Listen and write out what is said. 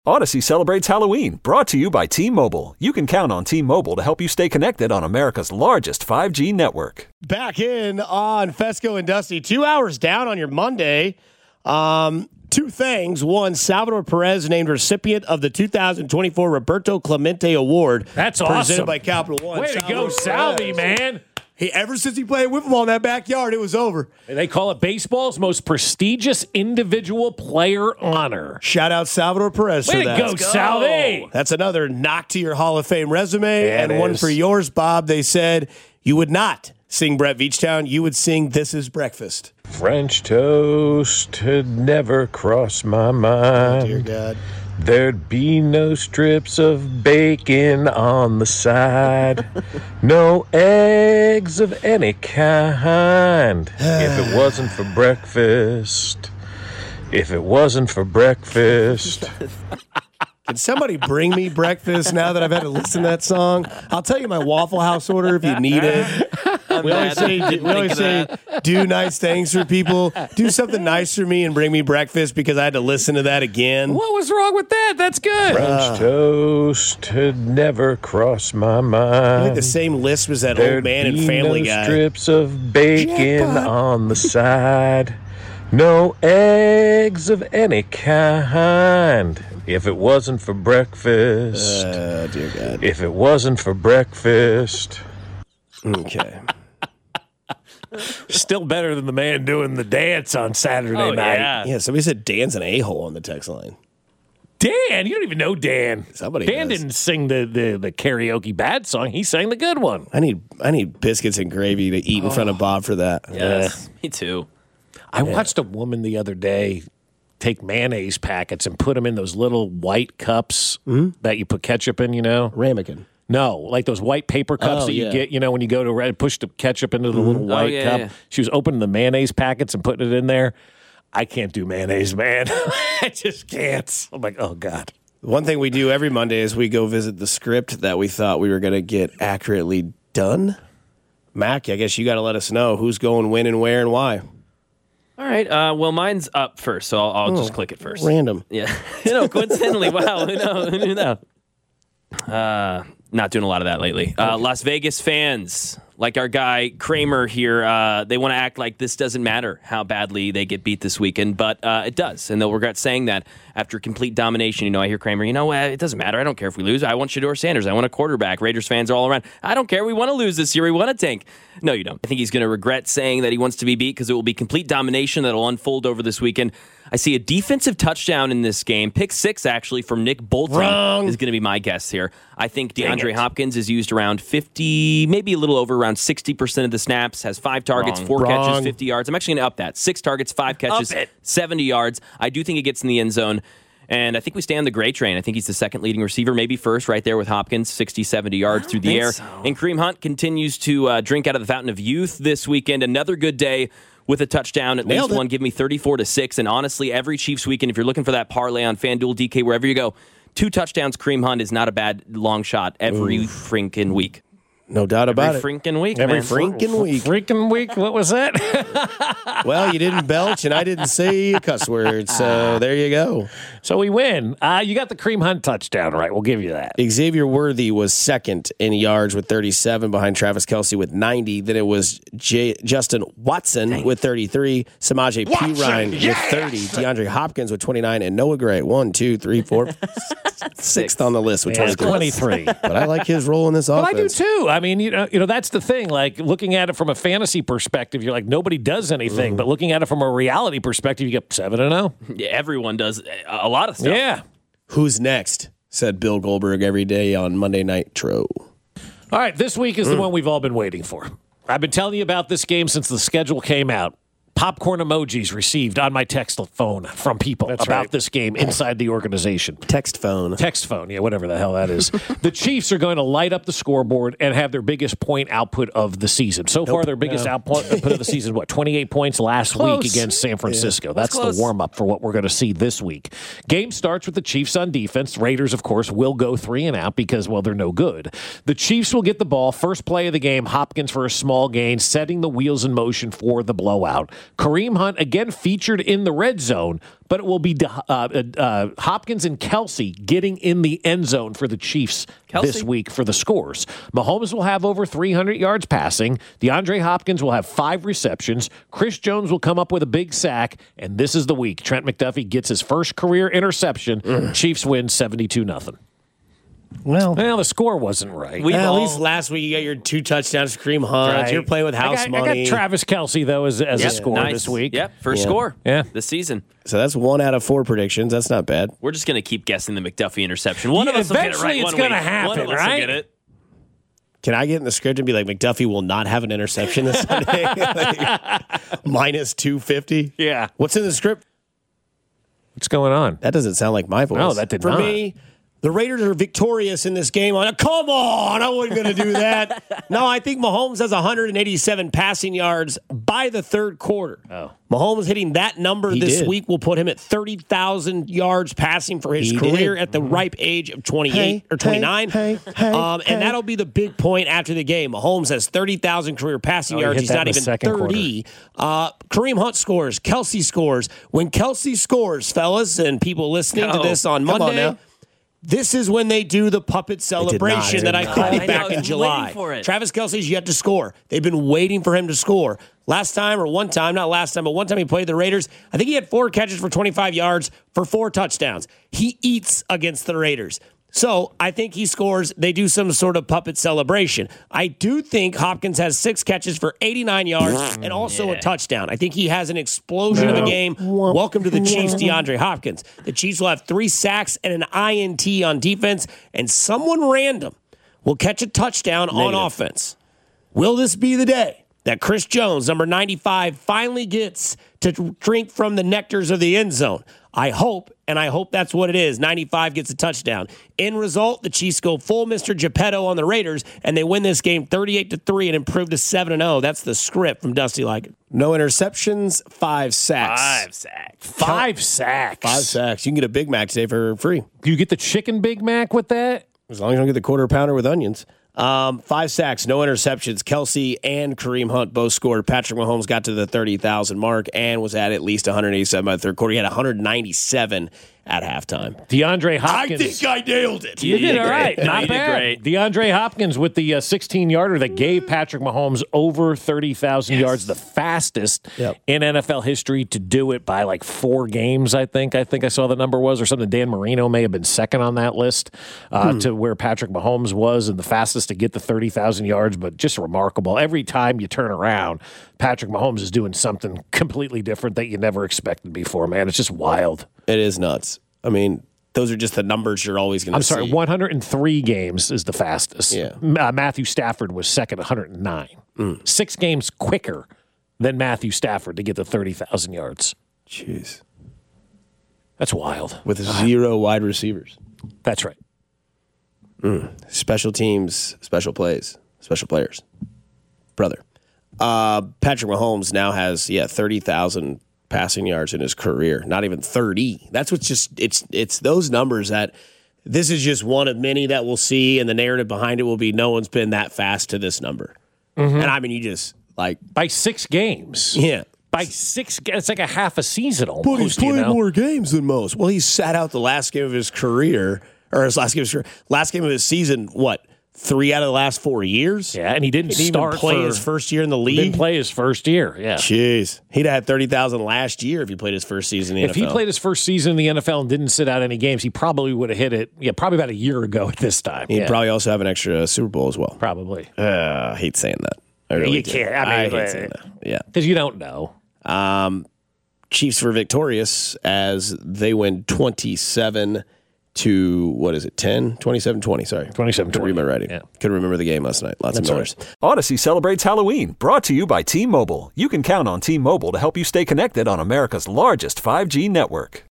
Odyssey celebrates Halloween, brought to you by T-Mobile. You can count on T-Mobile to help you stay connected on America's largest 5G network. Back in on Fesco and Dusty, 2 hours down on your Monday. Two things. One, Salvador Perez named recipient of the 2024 Roberto Clemente Award. That's presented awesome. by Capital One. Way to go, Salvi, man. Ever since he played wiffle ball in that backyard, it was over. They call it baseball's most prestigious individual player honor. Shout out Salvador Perez Way for that. to go, Salvi. That's another knock to your Hall of Fame resume. Yeah, and it one is. for yours, Bob. They said you would not sing Brett Veachtown. You would sing This Is Breakfast. French toast had never crossed my mind. Oh, dear God. There'd be no strips of bacon on the side, no eggs of any kind. If it wasn't for breakfast, Can somebody bring me breakfast now that I've had to listen to that song? I'll tell you my Waffle House order if you need it. We always say, do nice things for people. Do something nice for me and bring me breakfast because I had to listen to that again. What was wrong with that? That's good. French toast had never crossed my I mind. think the same list was that There'd old man in be Family no Guy. strips of bacon on the side, no eggs of any kind. If it wasn't for breakfast, Oh, dear God. if it wasn't for breakfast. Okay. Still better than the man doing the dance on Saturday night. Yeah, somebody said Dan's an a-hole on the text line. Dan, you don't even know Dan. Somebody Dan does. didn't sing the karaoke bad song. He sang the good one. I need biscuits and gravy to eat in front of Bob for that. Yes, me too. I watched a woman the other day take mayonnaise packets and put them in those little white cups that you put ketchup in, you know? Ramekin. No, like those white paper cups that you get, you know, when you go to push the ketchup into the little white yeah, cup. yeah. She was opening the mayonnaise packets and putting it in there. I can't do mayonnaise, man. I just can't. I'm like, oh, God. One thing we do every Monday is we go visit the script that we thought we were going to get accurately done. Mac, I guess you got to let us know who's going when and where and why. All right. Well, mine's up first, so I'll just click it first. Random. Yeah. Coincidentally. Wow. Who knew that? Not doing a lot of that lately. Las Vegas fans, like our guy Kramer here, they want to act like this doesn't matter how badly they get beat this weekend, but it does, and they'll regret saying that after complete domination. You know, I hear Kramer, it doesn't matter. I don't care if we lose. I want Shedeur Sanders. I want a quarterback. Raiders fans are all around. I don't care. We want to lose this year. We want to tank. No, you don't. I think he's going to regret saying that he wants to be beat because it will be complete domination that will unfold over this weekend. I see a defensive touchdown in this game. Pick 6, actually, from Nick Bolton is going to be my guess here. I think DeAndre Hopkins is used around 50, maybe a little over, around 60% of the snaps, has 5 targets, 4 catches, 50 yards. I'm actually going to up that. 6 targets, 5 catches, 70 yards. I do think he gets in the end zone. And I think we stay on the Gray train. I think he's the second leading receiver, maybe first, right there with Hopkins, 60, 70 yards through the air. So. And Kareem Hunt continues to drink out of the fountain of youth this weekend. Another good day with a touchdown, at least one. Give me 34-6. And honestly, every Chiefs weekend, if you're looking for that parlay on FanDuel, DK, wherever you go, 2 touchdowns, Kareem Hunt is not a bad long shot every freaking week. No doubt about every it. Freaking week, every man. freaking week. Freaking week? What was that? Well, you didn't belch, and I didn't say a cuss word, so there you go. So we win. You got the Kareem Hunt touchdown, right? We'll give you that. Xavier Worthy was second in yards with 37 behind Travis Kelce with 90. Then it was Justin Watson with 33, Samaje Perine with 30, DeAndre Hopkins with 29, and Noah Gray, 1, 2, 3, 4, 6th on the list with 23. But I like his role in this offense. Well, I do too. I mean, you know, that's the thing. Like, looking at it from a fantasy perspective, you're like, nobody does anything. But looking at it from a reality perspective, you get 7-0. Yeah, everyone does a lot of stuff. Yeah. Who's next? Said Bill Goldberg every day on Monday Nitro. All right, this week is the one we've all been waiting for. I've been telling you about this game since the schedule came out. Popcorn emojis received on my text phone from people about this game inside the organization. Text phone, yeah, whatever the hell that is. The Chiefs are going to light up the scoreboard and have their biggest point output of the season. So far, their biggest output of the season, 28 points last week against San Francisco. Yeah. That's the warm-up for what we're going to see this week. Game starts with the Chiefs on defense. Raiders, of course, will go 3 and out because, well, they're no good. The Chiefs will get the ball. First play of the game, Hopkins for a small gain, setting the wheels in motion for the blowout. Kareem Hunt again featured in the red zone, but it will be Hopkins and Kelsey getting in the end zone for the Chiefs this week for the scores. Mahomes will have over 300 yards passing. DeAndre Hopkins will have 5 receptions. Chris Jones will come up with a big sack, and this is the week Trent McDuffie gets his first career interception. Chiefs win 72-0. Well, the score wasn't right. At least last week you got your 2 touchdowns for Kareem Hunt. Right. You're playing with house money. I got Travis Kelce, though, as a score this week. Yep, first score this season. So that's 1 out of 4 predictions. That's not bad. We're just going to keep guessing the McDuffie interception. One of us will get it right. Eventually it's going to happen, one of us right? will get it. Can I get in the script and be like, McDuffie will not have an interception this Sunday? Minus 250? Yeah. What's in the script? What's going on? That doesn't sound like my voice. No, that did not. For me, the Raiders are victorious in this game. Come on, I wasn't going to do that. No, I think Mahomes has 187 passing yards by the third quarter. Oh. Mahomes hitting that number this week will put him at 30,000 yards passing for his career at the ripe age of 28 or 29. And that'll be the big point after the game. Mahomes has 30,000 career passing yards. He's not even 30. Kareem Hunt scores. Kelsey scores. When Kelsey scores, fellas, and people listening to this on Monday, this is when they do the puppet celebration that I called back in July. Travis Kelce's yet to score. They've been waiting for him to score. One time he played the Raiders. I think he had 4 catches for 25 yards for 4 touchdowns. He eats against the Raiders. So I think he scores. They do some sort of puppet celebration. I do think Hopkins has 6 catches for 89 yards and also a touchdown. I think he has an explosion of a game. Welcome to the Chiefs, DeAndre Hopkins. The Chiefs will have 3 sacks and an INT on defense, and someone random will catch a touchdown on offense. Will this be the day that Chris Jones, number 95, finally gets to drink from the nectars of the end zone? I hope that's what it is. 95 gets a touchdown. End result, the Chiefs go full Mr. Geppetto on the Raiders, and they win this game 38-3 and improve to 7-0. That's the script from Dusty Like. No interceptions, 5 sacks. 5 sacks. 5 sacks. You can get a Big Mac today for free. Do you get the chicken Big Mac with that? As long as you don't get the quarter pounder with onions. 5 sacks, no interceptions. Kelsey and Kareem Hunt both scored. Patrick Mahomes got to the 30,000 mark and was at least 187 by the third quarter. He had 197 at halftime. DeAndre Hopkins. I think I nailed it. You did all right. Not bad. Great. DeAndre Hopkins with the 16-yarder that gave Patrick Mahomes over 30,000 yards, the fastest in NFL history to do it by like 4 games, I think. I saw the number was or something. Dan Marino may have been second on that list to where Patrick Mahomes was and the fastest to get the 30,000 yards, but just remarkable. Every time you turn around, Patrick Mahomes is doing something completely different that you never expected before, man. It's just wild. It is nuts. I mean, those are just the numbers you're always going to see. 103 games is the fastest. Yeah. Matthew Stafford was second, 109. 6 games quicker than Matthew Stafford to get the 30,000 yards. Jeez. That's wild. With 0 wide receivers. That's right. Special teams, special plays, special players. Brother. Patrick Mahomes now has 30,000 passing yards in his career. Not even 30. That's what's just it's those numbers that this is just one of many that we'll see, and the narrative behind it will be no one's been that fast to this number. And I mean, you just like by 6 games. Yeah. By 6, it's like a half a season almost. But he's played more games than most. Well, he sat out the last game of his career, or his last game of his season, 3 out of the last 4 years? Yeah, and he didn't start even play his first year in the league. Didn't play his first year, yeah. Jeez. He'd have had 30,000 last year if he played his first season in the NFL. If he played his first season in the NFL and didn't sit out any games, he probably would have hit it, probably about a year ago at this time. He'd probably also have an extra Super Bowl as well. Probably. I hate saying that. I really do. Can't. I hate saying that. Yeah. Because you don't know. Chiefs were victorious as they win 27 to, 27-20, sorry. 27-20. Couldn't read my writing. Yeah. Couldn't remember the game last night. Lots of noise. Odyssey celebrates Halloween, brought to you by T-Mobile. You can count on T-Mobile to help you stay connected on America's largest 5G network.